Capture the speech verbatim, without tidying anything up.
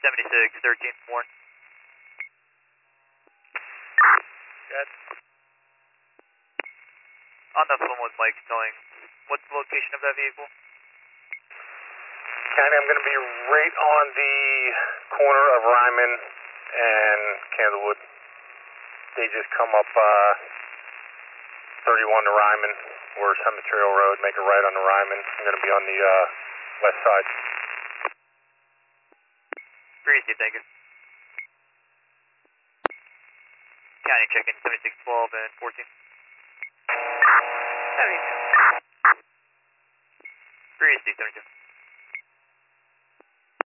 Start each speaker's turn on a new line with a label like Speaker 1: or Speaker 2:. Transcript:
Speaker 1: seventy-six, thirteen, warn.
Speaker 2: Good.
Speaker 1: On the phone with Mike telling, what's the location of that vehicle?
Speaker 2: County, I'm going to be right on the corner of Ryman and Candlewood. They just come up uh, thirty-one to Ryman or Cemetery Road, make a right on the Ryman. I'm going to be on the uh, west side.
Speaker 1: Greasy, thank you. County check-in seventy-six twelve and fourteen.
Speaker 3: seventy-two.
Speaker 1: Greasy, seventy-two.